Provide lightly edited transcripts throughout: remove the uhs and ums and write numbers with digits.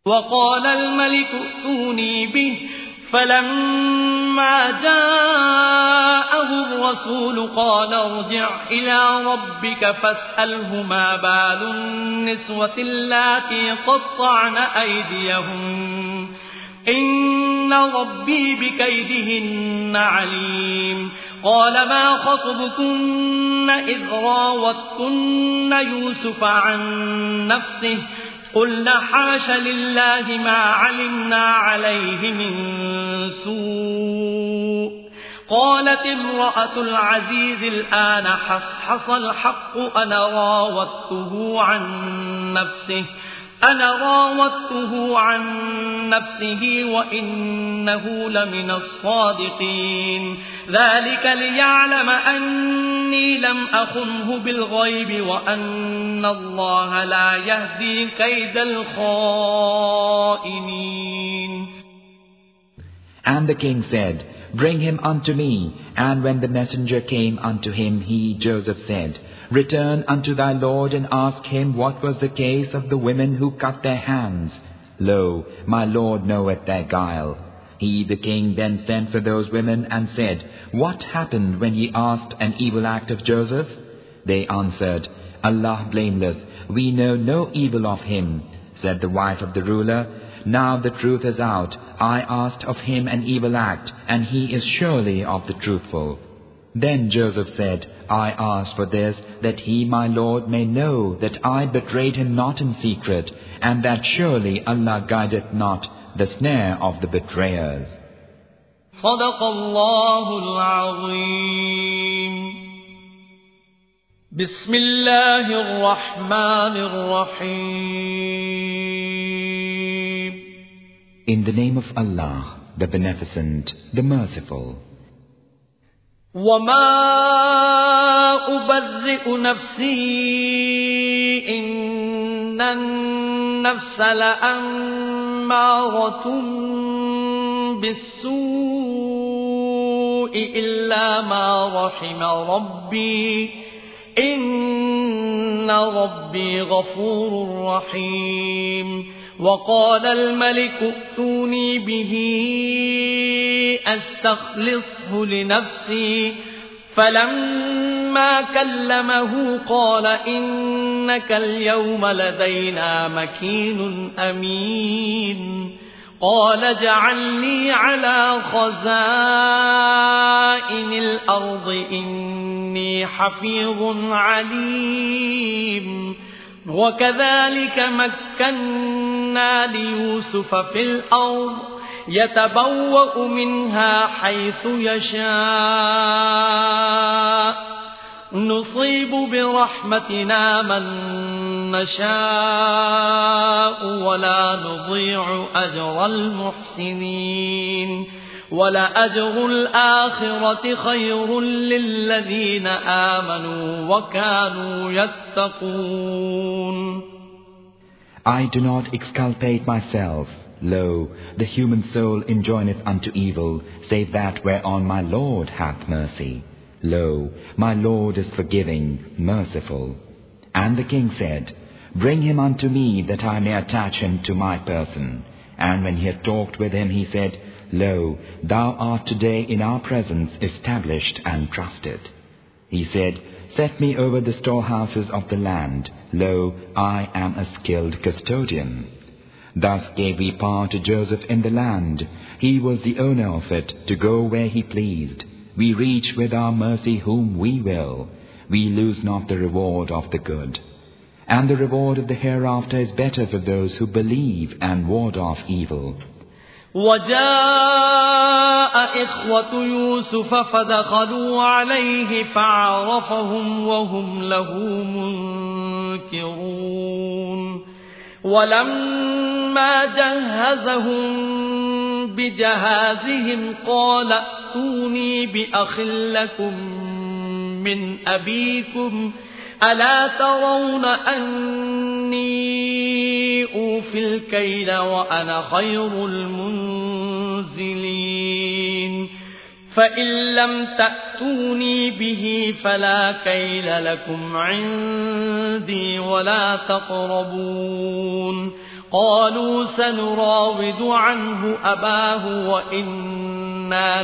وقال الملك ائتوني به فلما جاءه الرسول قال ارجع إلى ربك فاسأله ما بال النسوة اللاتي قطعن أيديهن إن ربي بكيدهن عليم قال ما خطبكن إذ راوتن يوسف عن نفسه قلنا حاش لله ما علمنا عليه من سوء قالت امرأة العزيز الآن حصحص الحق أنا راودته عن نفسه وإنه لمن الصادقين ذلك ليعلم أني لم أخنه بالغيب وأن الله لا يهدي كيد الخائنين. And the king said, Bring him unto me. And when the messenger came unto him, he, Joseph, said, Return unto thy Lord and ask him what was the case of the women who cut their hands. Lo, my Lord knoweth their guile. He, the king, then sent for those women and said, What happened when ye asked an evil act of Joseph? They answered, Allah blameless, we know no evil of him. Said the wife of the ruler, Now the truth is out. I asked of him an evil act, and he is surely of the truthful. Then Joseph said, I asked for this, that he, my Lord, may know that I betrayed him not in secret, and that surely Allah guideth not the snare of the betrayers. صدق الله العظيم. بسم الله الرحمن الرحيم. In the name of Allah, the Beneficent, the Merciful. وما أبرئ نفسي إن النفس لأمارة بالسوء إلا ما رحم ربي إن ربي غفور رحيم. وقال الملك ائتوني به أستخلصه لنفسي فلما كلمه قال إنك اليوم لدينا مكين أمين. قال اجعلني على خزائن الأرض إني حفيظ عليم. وكذلك مكنا ليوسف في الأرض يتبوأ منها حيث يشاء نصيب برحمتنا من نشاء ولا نضيع أجر المحسنين. ولأجر الآخرة خير للذين آمنوا وكانوا يتقون. I do not exculpate myself. Lo, the human soul enjoineth unto evil, save that whereon my Lord hath mercy. Lo, my Lord is forgiving, merciful. And the king said, Bring him unto me, that I may attach him to my person. And when he had talked with him, he said, Lo, thou art today in our presence established and trusted. He said, Set me over the storehouses of the land. Lo, I am a skilled custodian. Thus gave we power to Joseph in the land. He was the owner of it, to go where he pleased. We reach with our mercy whom we will. We lose not the reward of the good. And the reward of the hereafter is better for those who believe and ward off evil. وجاء إخوة يوسف فدخلوا عليه فعرفهم وهم له منكرون. ولما جهزهم بجهازهم قال ائتوني بأخ لكم من أبيكم ألا ترون أني أوفي الكيل وأنا خير المنزلين. فإن لم تأتوني به فلا كيل لكم عندي ولا تقربون. قالوا سنراود عنه أباه وإنا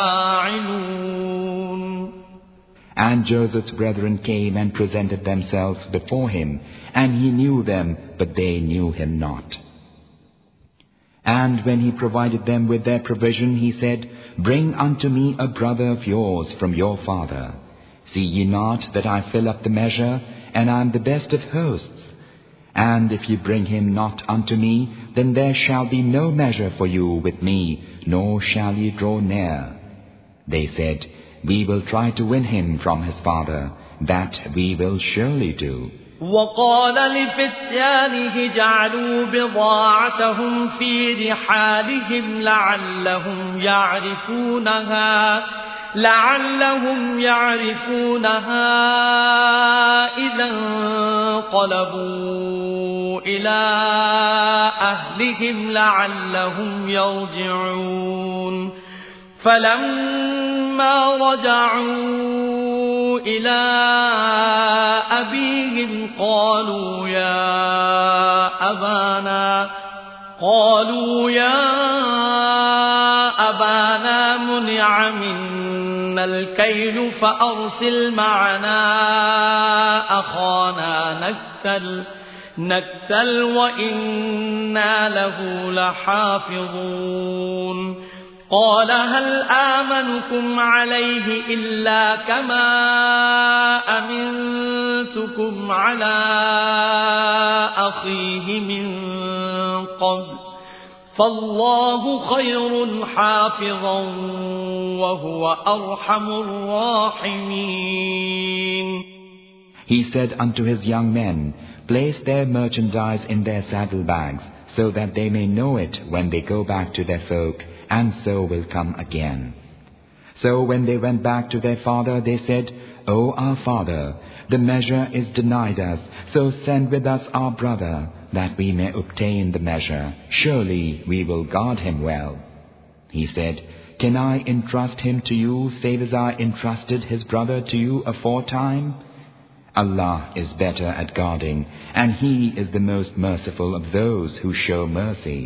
لفاعلون. And Joseph's brethren came and presented themselves before him, and he knew them, but they knew him not. And when he provided them with their provision, he said, Bring unto me a brother of yours from your father. See ye not that I fill up the measure, and I am the best of hosts? And if ye bring him not unto me, then there shall be no measure for you with me, nor shall ye draw near. They said, We will try to win him from his father. That we will surely do. وقال لفتيانه جعلوا بضاعتهم في رحالهم لعلهم يعرفونها إذا انقلبوا إلى أهلهم لعلهم يرجعون. فلما رجعوا إلى أبيهم قالوا يا أبانا منع منا الكيل فأرسل معنا أخانا نكتل وإنا له لحافظون. قال هل آمنكم عليه إلا كما أمنتكم على أخيه من قبل فالله خير حافظا وهو أرحم الراحمين. He said unto his young men, Place their merchandise in their saddlebags, so that they may know it when they go back to their folk, and so will come again. So when they went back to their father, they said, O our father, the measure is denied us, so send with us our brother, that we may obtain the measure. Surely we will guard him well. He said, Can I entrust him to you, save as I entrusted his brother to you aforetime? Allah is better at guarding, and He is the most merciful of those who show mercy.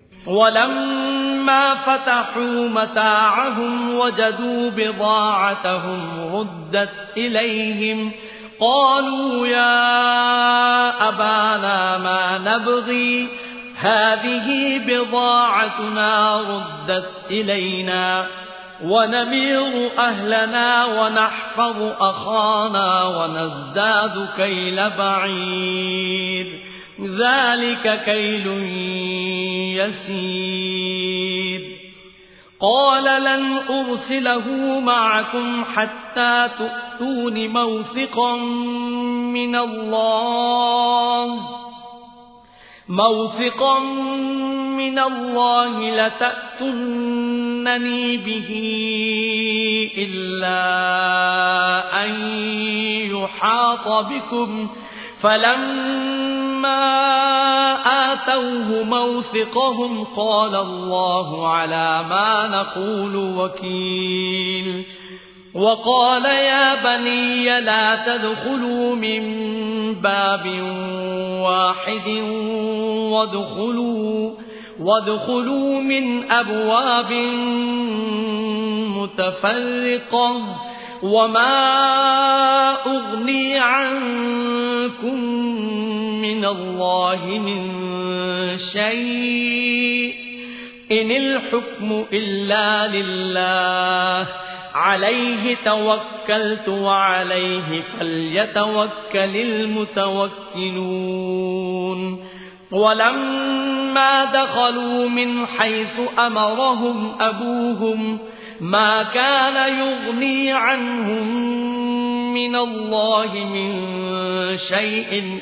ولما فتحوا متاعهم وجدوا بضاعتهم ردت إليهم قالوا يا أبانا ما نبغي هذه بضاعتنا ردت إلينا ونمير أهلنا ونحفظ أخانا ونزداد كيل بعير ذلك كيل يسير. قال لن أرسله معكم حتى تؤتون موثقا من الله لتأتونني به إلا أن يحاط بكم فلما آتوه موثقهم قال الله على ما نقول وكيل. وقال يا بني لا تدخلوا من باب واحد وادخلوا من أبواب متفرقة وما أغني عنكم من الله من شيء إن الحكم إلا لله عليه توكلت وعليه فليتوكل المتوكلون. ولما دخلوا من حيث أمرهم أبوهم ما كان يغني عنهم من الله من شيء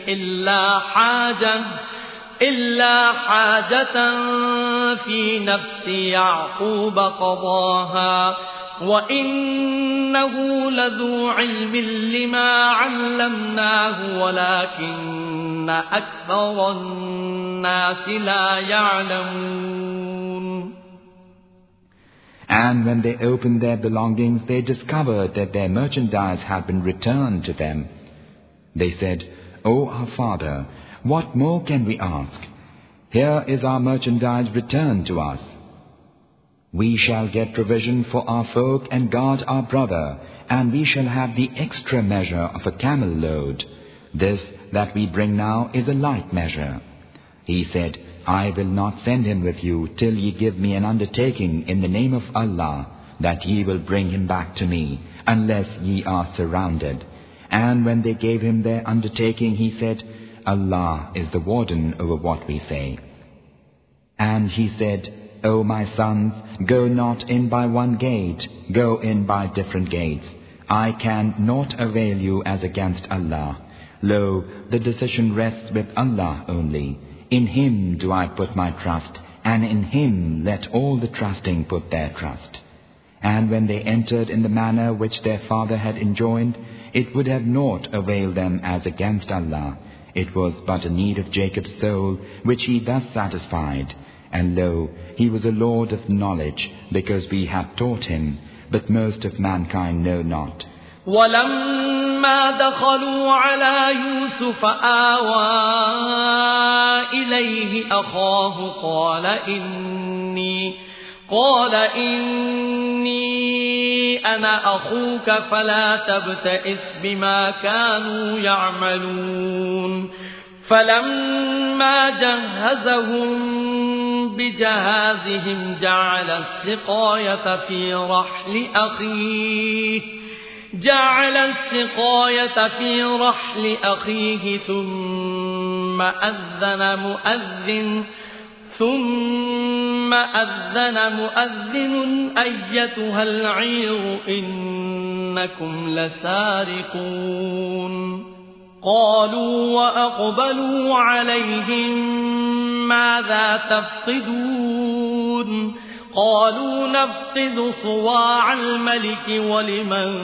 إلا حاجة في نفس يعقوب قضاها وإنه لذو علم لما علمناه ولكن أكثر الناس لا يعلمون. And when they opened their belongings, they discovered that their merchandise had been returned to them. They said, O our father, what more can we ask? Here is our merchandise returned to us. We shall get provision for our folk and guard our brother, and we shall have the extra measure of a camel load. This that we bring now is a light measure. He said, I will not send him with you till ye give me an undertaking in the name of Allah, that ye will bring him back to me, unless ye are surrounded. And when they gave him their undertaking, he said, Allah is the warden over what we say. And he said, O my sons, go not in by one gate, go in by different gates. I can not avail you as against Allah. Lo, the decision rests with Allah only. In Him do I put my trust, and in Him let all the trusting put their trust. And when they entered in the manner which their father had enjoined, it would have naught availed them as against Allah. It was but a need of Jacob's soul, which he thus satisfied. And lo, he was a lord of knowledge, because we had taught him, but most of mankind know not. وَلَمَّا دَخَلُوا عَلَى يُوسُفَ آوَى إِلَيْهِ أَخَاهُ قَالَ إِنِّي أَنَا أَخُوكَ فَلَا تَبْتَئِسْ بِمَا كَانُوا يَعْمَلُونَ فَلَمَّا جَهَّزَهُم بجهازهم جعل السقاية في رحل أخيه ثم أذن مؤذن أيتها العير إنكم لسارقون قالوا وأقبلوا عليهم ماذا تفقدون قالوا نفقد صواع الملك ولمن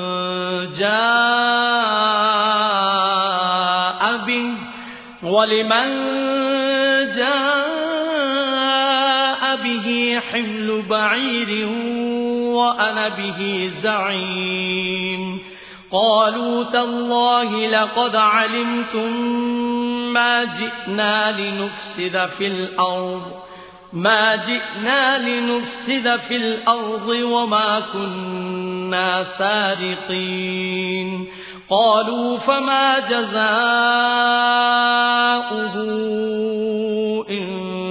جاء به حمل بعير وأنا به زعيم قالوا تالله لقد علمتم ما جئنا لنفسد في الأرض وما كنا سارقين قالوا فما جزاؤه إن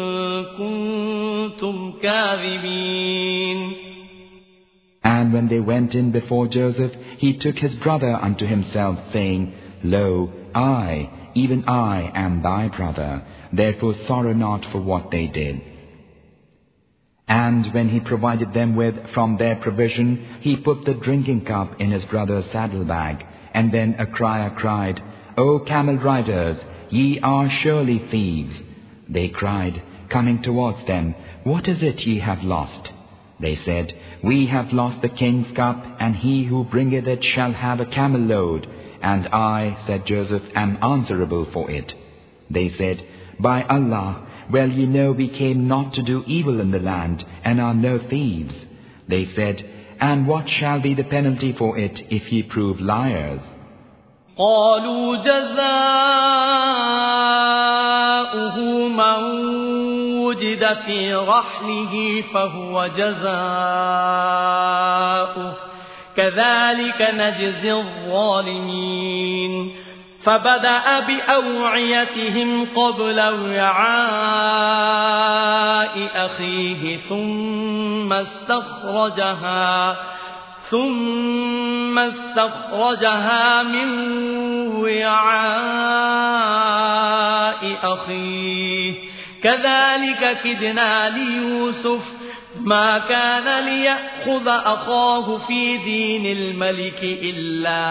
كنتم كاذبين. And when they went in before Joseph, he took his brother unto himself, saying, Lo, I, even I, am thy brother, therefore sorrow not for what they did. And when he provided them with from their provision, he put the drinking cup in his brother's saddlebag, and then a crier cried, O camel riders, ye are surely thieves. They cried, coming towards them, What is it ye have lost? They said, We have lost the king's cup, and he who bringeth it shall have a camel load, and I, said Joseph, am answerable for it. They said, By Allah, well ye know we came not to do evil in the land, and are no thieves. They said, And what shall be the penalty for it, if ye prove liars? قالوا جزاؤه من وجد في رحله فهو جزاؤه كذلك نجزي الظالمين فبدأ بأوعيتهم قبل وعاء أخيه ثم استخرجها من وعاء أخيه كذلك كدنا ليوسف ما كان ليأخذ أخاه في دين الملك إلا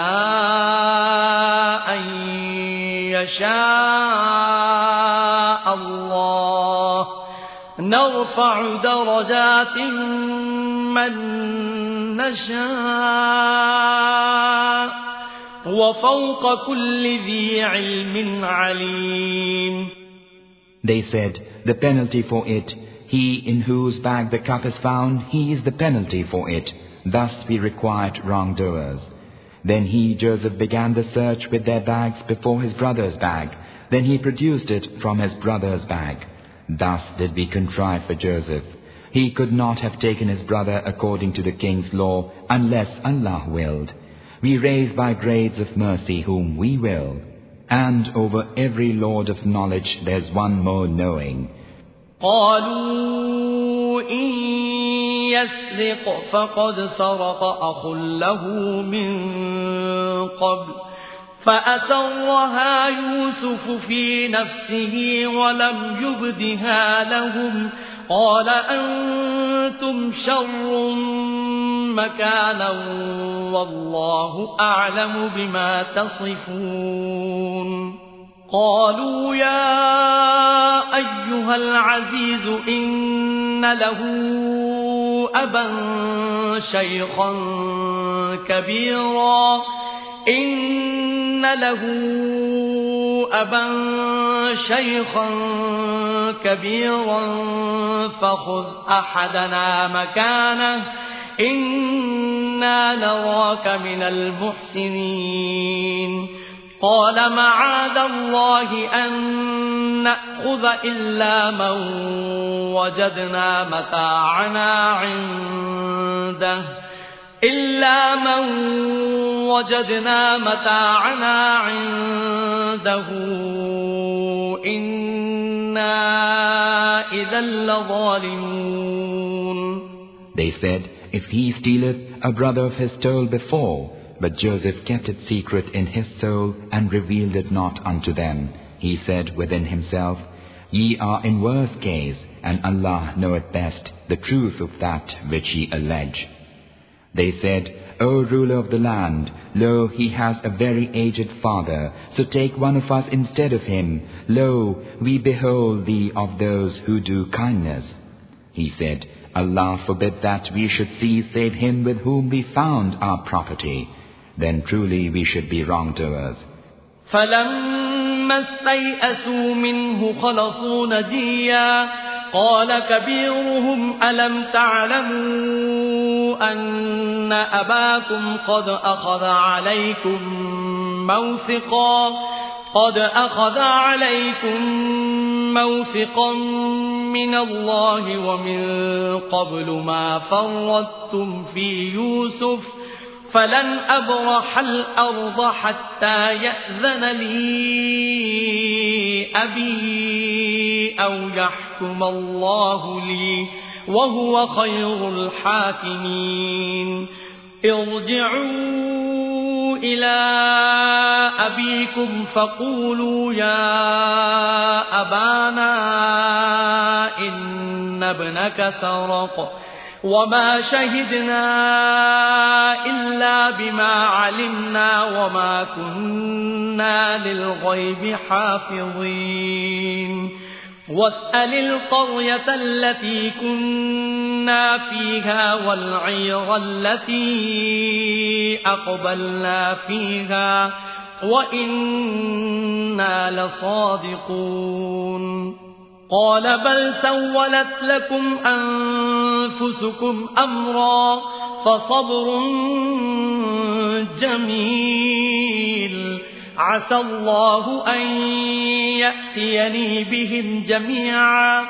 أن يشاء الله نرفع درجات من نشاء وفوق كل ذي علم عليم. They said, the penalty for it, he in whose bag the cup is found, he is the penalty for it. Thus we required wrongdoers. Then he, Joseph, began the search with their bags before his brother's bag. Then he produced it from his brother's bag. Thus did we contrive for Joseph. He could not have taken his brother according to the king's law unless Allah willed. We raise by grades of mercy whom we will. And over every lord of knowledge there's one more knowing. قالوا إن يسرق فقد سرق أخ له من قبل فأسرها يوسف في نفسه ولم يبدها لهم قال أنتم شر مكانا والله أعلم بما تصفون قالوا يا أيها العزيز إن له أبا شيخا كبيرا فخذ أحدنا مكانه إنا نراك من المحسنين قال معاذ الله أن نأخذ إلا من وجدنا متاعنا عنده إنا إذا لظالمون. They said, if he stealeth, a brother of his stole before. But Joseph kept it secret in his soul and revealed it not unto them. He said within himself, Ye are in worse case, and Allah knoweth best the truth of that which ye allege. They said, O ruler of the land, lo, he has a very aged father, so take one of us instead of him. Lo, we behold thee of those who do kindness. He said, Allah forbid that we should seize save him with whom we found our property. Then truly we should be wrongdoers. فَلَمَّا اسْتَيْأَسُوا مِنْهُ خَلَصُوا نَجِيًّا قَالَ كَبِيرُهُمْ أَلَمْ تَعْلَمُوا أَنَّ أَبَاكُمْ قَدْ أَخَذَ عَلَيْكُمْ مَوْثِقًا مِنَ اللَّهِ وَمِنْ قَبْلُ مَا فَرَّطْتُمْ فِي يُوسُفَ فلن أبرح الأرض حتى يأذن لي أبي أو يحكم الله لي وهو خير الحاكمين ارجعوا إلى أبيكم فقولوا يا أبانا إن ابنك سرق وما شهدنا إلا بما علمنا وما كنا للغيب حافظين واسأل القرية التي كنا فيها والعير التي أقبلنا فيها وإنا لصادقون قال بل سولت لكم أنفسكم أمرا فصبر جميل عسى الله أن يأتيني بهم جميعا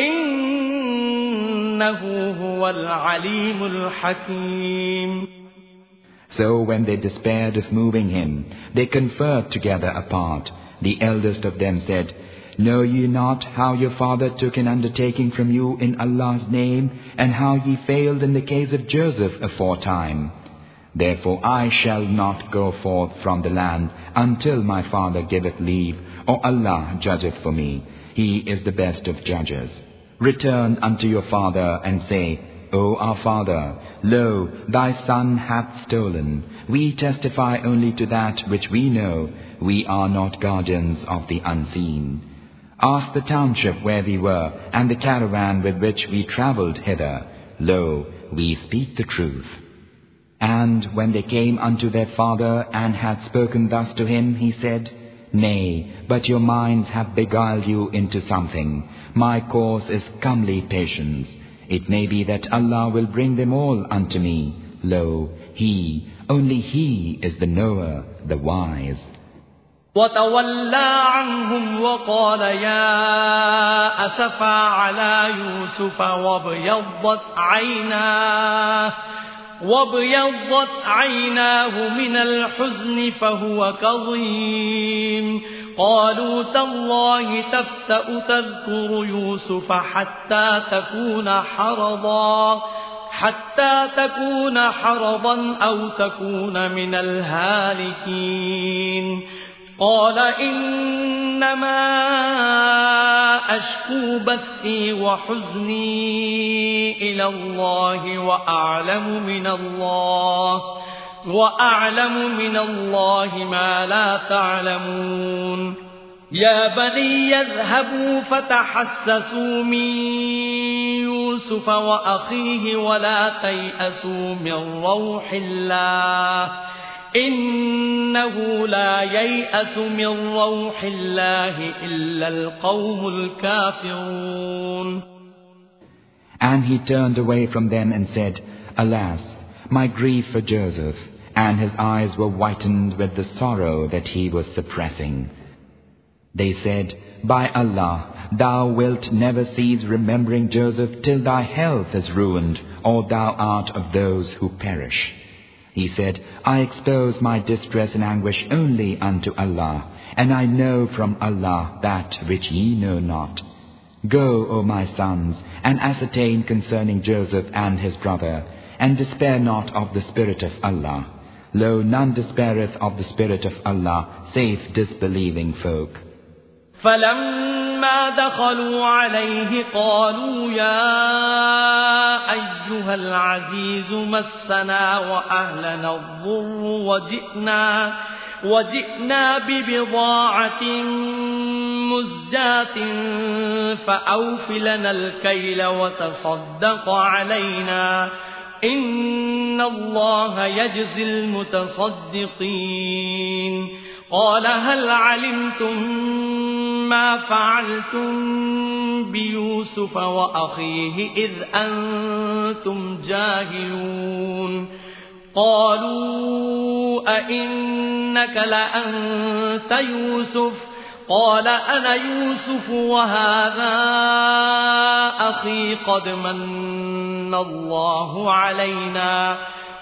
إنه هو العليم الحكيم. So when they despaired of moving him, they conferred together apart. The eldest of them said, Know ye not how your father took an undertaking from you in Allah's name, and how ye failed in the case of Joseph aforetime? Therefore I shall not go forth from the land until my father giveth leave, or Allah judgeth for me. He is the best of judges. Return unto your father and say, O our father, lo, thy son hath stolen. We testify only to that which we know. We are not guardians of the unseen. Ask the township where we were, and the caravan with which we travelled hither. Lo, we speak the truth. And when they came unto their father, and had spoken thus to him, he said, Nay, but your minds have beguiled you into something. My course is comely patience. It may be that Allah will bring them all unto me. Lo, He, only He is the knower, the wise. وتولى عنهم وقال يا أسفا على يوسف وابيضت عيناه من الحزن فهو كظيم قالوا تالله تفتأ تذكر يوسف حتى تكون حرضا أو تكون من الهالكين قال إنما أشكو بثي وحزني إلى الله وأعلم من الله ما لا تعلمون يا بني يذهبوا فتحسسوا من يوسف وأخيه ولا تيأسوا من روح الله إنه لا ييأس من روح الله إلا القوم الكافرون. And he turned away from them and said, Alas, my grief for Joseph, and his eyes were whitened with the sorrow that he was suppressing. They said, By Allah, thou wilt never cease remembering Joseph till thy health is ruined, or thou art of those who perish. He said, I expose my distress and anguish only unto Allah, and I know from Allah that which ye know not. Go, O my sons, and ascertain concerning Joseph and his brother, and despair not of the Spirit of Allah. Lo, none despaireth of the Spirit of Allah, save disbelieving folk. فلما دخلوا عليه قالوا يا أيها العزيز مسنا وأهلنا الضر وجئنا ببضاعة مزجاة فأوف لنا الكيل وتصدق علينا إن الله يجزي المتصدقين قال هل علمتم ما فعلتم بيوسف وأخيه إذ أنتم جاهلون قالوا أئنك لأنت يوسف قال أنا يوسف وهذا أخي قد من الله علينا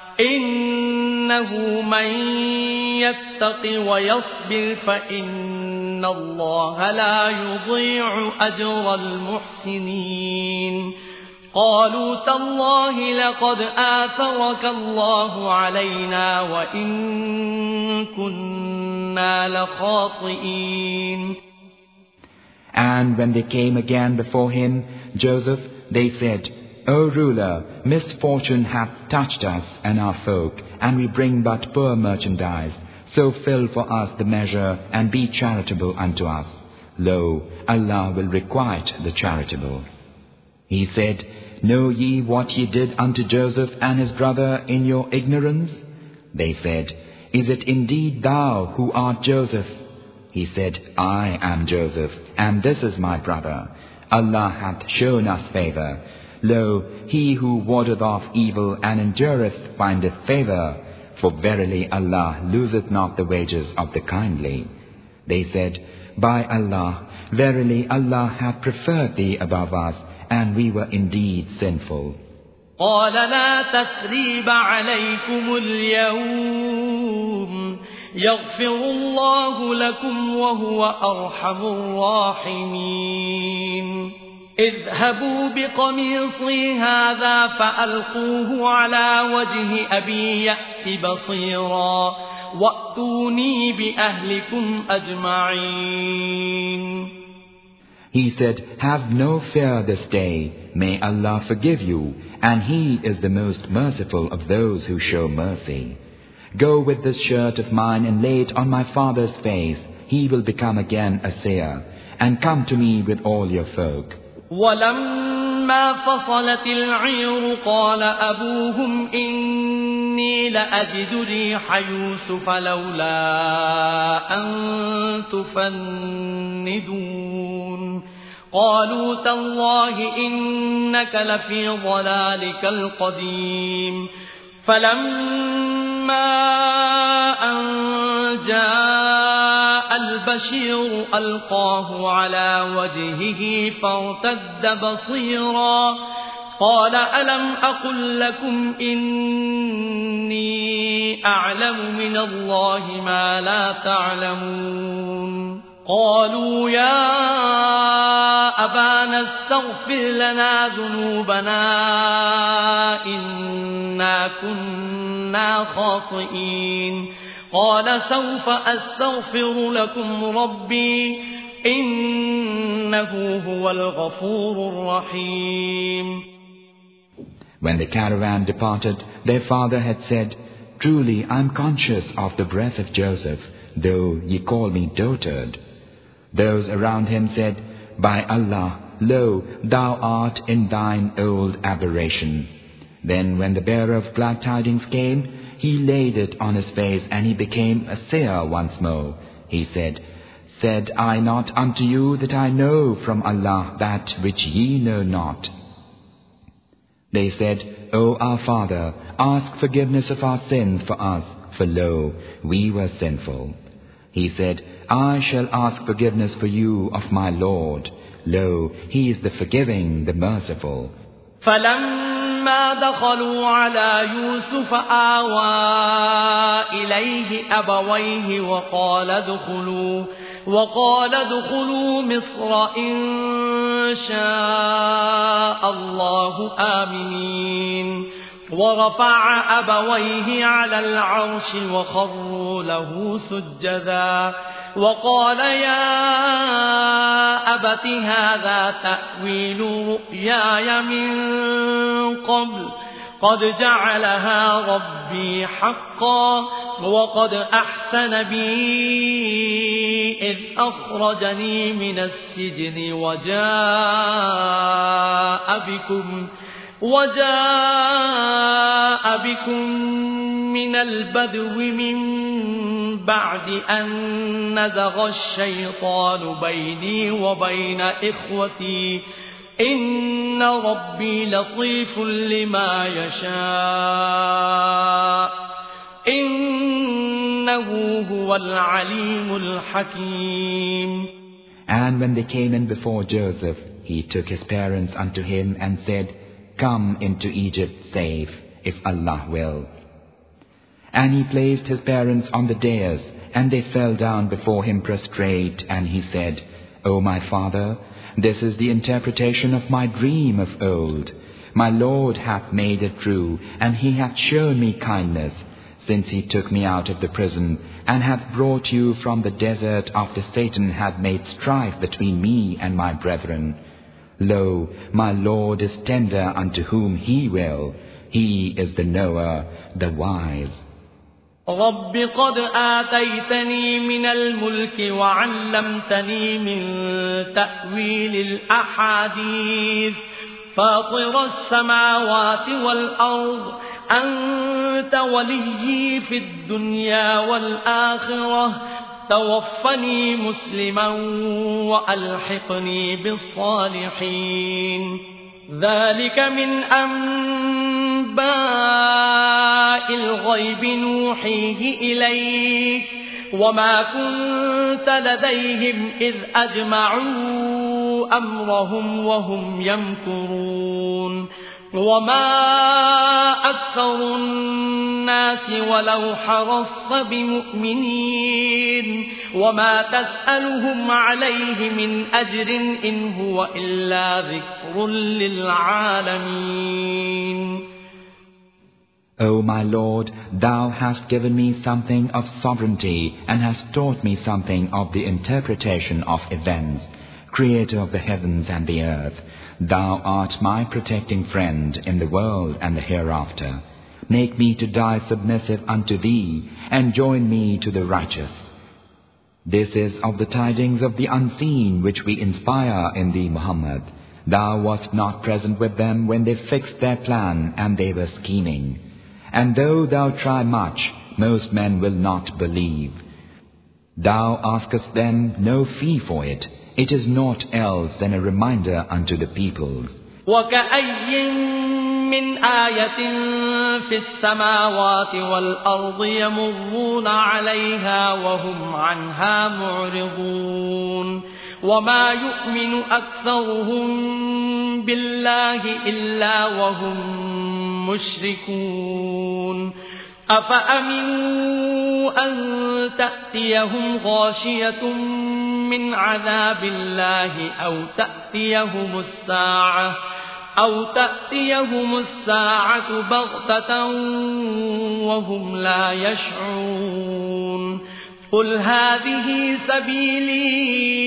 إنه من يتق ويصبر فإن الله لا يضيع أجر المحسنين قالوا تالله لقد آثرك الله علينا وإن كنا لخاطئين. And when they came again before him, Joseph, they said, O ruler, misfortune hath touched us and our folk, and we bring but poor merchandise. So fill for us the measure, and be charitable unto us. Lo, Allah will requite the charitable. He said, Know ye what ye did unto Joseph and his brother in your ignorance? They said, Is it indeed thou who art Joseph? He said, I am Joseph, and this is my brother. Allah hath shown us favour. Lo, he who wardeth off evil and endureth findeth favour, for verily Allah loseth not the wages of the kindly. They said, By Allah, verily Allah hath preferred thee above us, and we were indeed sinful. قال لا تثريب عليكم اليوم يغفر الله لكم وهو أرحم الراحمين اذهبوا بقميصي هذا فألقوه على وجه أبي يأت بصيرا وأتوني بأهلكم أجمعين. He said, Have no fear this day. May Allah forgive you, and He is the most merciful of those who show mercy. Go with this shirt of mine and lay it on my father's face. He will become again a seer. And come to me with all your folk. ولما فصلت العير قال أبوهم إني لأجد ريح يوسف لولا أن تفندون قالوا تالله إنك لفي ضلالك القديم فلما أن جاء البشير ألقاه على وجهه فارتد بصيرا قال ألم أقل لكم إني أعلم من الله ما لا تعلمون قالوا يا أبانا استغفر لنا ذنوبنا إنا كنا خاطئين قال سوف أستغفر لكم ربي إنه هو الغفور الرحيم. When the caravan departed, their father had said, "Truly I am conscious of the breath of Joseph, though ye call me dotard." Those around him said, "By Allah, lo, thou art in thine old aberration." Then when the bearer of glad tidings came, he laid it on his face and he became a seer once more. He said, "Said I not unto you that I know from Allah that which ye know not?" They said, "O our father, ask forgiveness of our sins for us, for lo, we were sinful." He said, "I shall ask forgiveness for you of my Lord. Lo, he is the forgiving, the merciful." فلما دخلوا على يوسف آوى إليه أبويه وقال ادخلوا مصر إن شاء الله آمنين ورفع أبويه على العرش وخروا له سجدا وقال يا أبت هذا تأويل رؤياي من قبل قد جعلها ربي حقا وقد أحسن بي إذ أخرجني من السجن وجاء بكم من البدو من بعد أن نزغ الشيطان بيني وبين إخوتي إن ربي لطيف لما يشاء إنه هو العليم الحكيم. And when they came in before Joseph, he took his parents unto him and said, "Come into Egypt safe, if Allah will." And he placed his parents on the dais, and they fell down before him prostrate, and he said, "O my father, this is the interpretation of my dream of old. My Lord hath made it true, and he hath shown me kindness, since he took me out of the prison, and hath brought you from the desert after Satan had made strife between me and my brethren. Lo, my Lord is tender unto whom he will. He is the knower, the wise." رب قد آتيتني من الملك وعلمتني من تأويل الأحاديث فاطر السماوات والأرض أنت وليي في الدنيا والآخرة توفني مسلما وألحقني بالصالحين. ذلك من أنباء الغيب نوحيه إليك وما كنت لديهم إذ أجمعوا أمرهم وهم يمكرون وما أكثر الناس ولو حرصت بمؤمنين وما تسألهم عليه من أجر إن هو إلا ذكر للعالمين. O my Lord, thou hast given me something of sovereignty and hast taught me something of the interpretation of events, Creator of the heavens and the earth. Thou art my protecting friend in the world and the hereafter. Make me to die submissive unto thee, and join me to the righteous. This is of the tidings of the unseen which we inspire in thee, Muhammad. Thou wast not present with them when they fixed their plan and they were scheming. And though thou try much, most men will not believe. Thou askest them no fee for it. It is naught else than a reminder unto the peoples. وَكَأَيٍّن من آية في السماوات والأرض يمرون عليها وهم عنها معرضون وما يؤمن أكثرهم بالله إلا وهم مشركون أفأمنوا أن تأتيهم غاشية من عذاب الله أو تأتيهم الساعة بغتة وهم لا يشعرون قل هذه سبيلي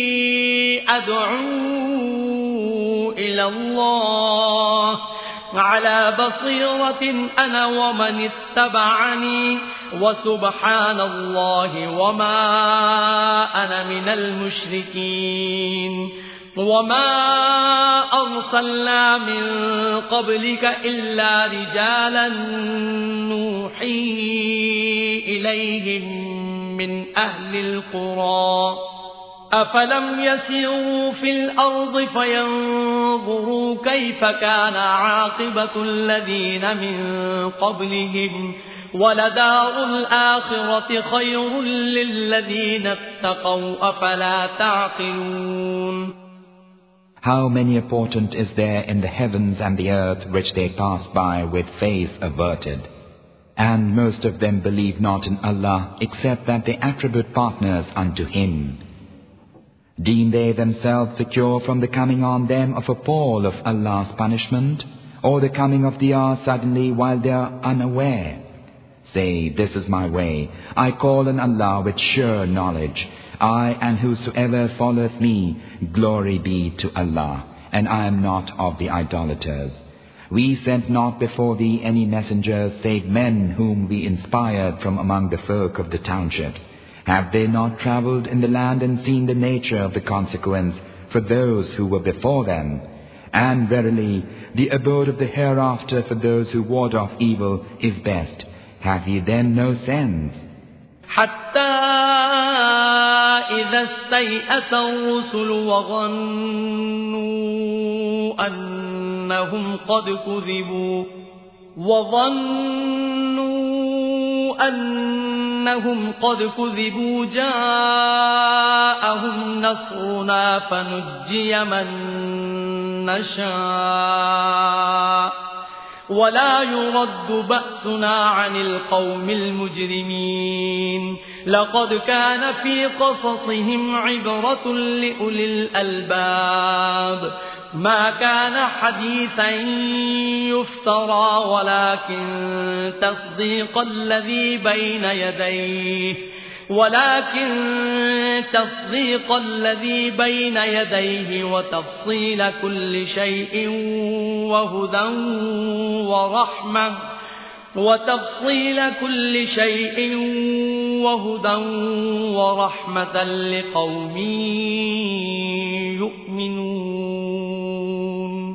أدعو إلى الله على بصيرة أنا ومن اتبعني وسبحان الله وما أنا من المشركين وما أرسلنا من قبلك إلا رجالا نوحي إليهم من أهل القرى أفلم يسيروا في الأرض فينظروا كيف كان عاقبة الذين من قبلهم ولدار الآخرة خير للذين اتقوا أفلا تعقلون. How many a portent is there in the heavens and the earth which they pass by with face averted. And most of them believe not in Allah except that they attribute partners unto Him. Deem they themselves secure from the coming on them of a pall of Allah's punishment, or the coming of the hour suddenly while they are unaware? Say, this is my way. I call on Allah with sure knowledge. I and whosoever followeth me, glory be to Allah, and I am not of the idolaters. We sent not before thee any messengers save men whom we inspired from among the folk of the townships. Have they not travelled in the land and seen the nature of the consequence for those who were before them? And verily, the abode of the hereafter for those who ward off evil is best. Have ye then no sense? حتى إذا استيأس الرسل وظنوا أنهم قد كذبوا جاءهم نصرنا فنجي من نشاء ولا يرد بأسنا عن القوم المجرمين لقد كان في قصصهم عبرة لأولي الألباب ما كان حديثا يفترى ولكن تصديق الذي بين يديه وتفصيل كل شيء وهدى ورحمة لقوم يؤمنون.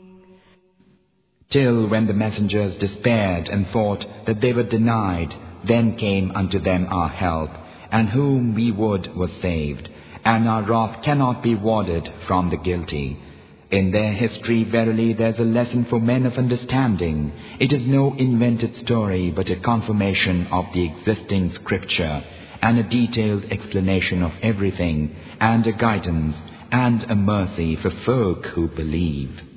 Till when the messengers despaired and thought that they were denied, then came unto them our help, and whom we would was saved, and our wrath cannot be warded from the guilty. In their history, verily, there is a lesson for men of understanding. It is no invented story, but a confirmation of the existing scripture, and a detailed explanation of everything, and a guidance, and a mercy for folk who believe.